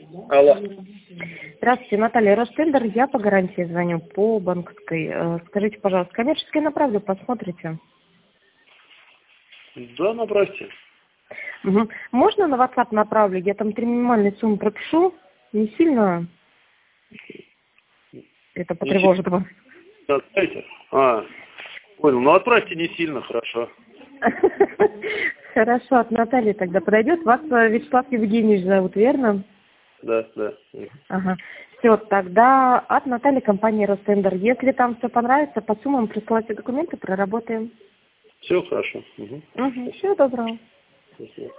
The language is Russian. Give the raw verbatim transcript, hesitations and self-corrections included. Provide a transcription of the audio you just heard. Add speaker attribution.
Speaker 1: Алло.
Speaker 2: Здравствуйте, Наталья Ростендер. Я по гарантии звоню, по банковской. Э, Скажите, пожалуйста, коммерческий направлю, посмотрите.
Speaker 1: Да, направьте.
Speaker 2: Мгм. Можно на WhatsApp направлю? Я там три минимальные суммы пропишу. Не сильно это потревожит вас.
Speaker 1: Отправьте. А, понял. Ну, отправьте не сильно, хорошо.
Speaker 2: Хорошо, от Натальи тогда подойдет. Вас э, Вячеслав Евгеньевич зовут, верно?
Speaker 1: Да, да.
Speaker 2: Ага. Все, тогда от Натальи компании Ростендер. Если там все понравится, по суммам присылайте документы, проработаем.
Speaker 1: Все хорошо. Угу.
Speaker 2: Угу. Всего доброго.
Speaker 1: Спасибо.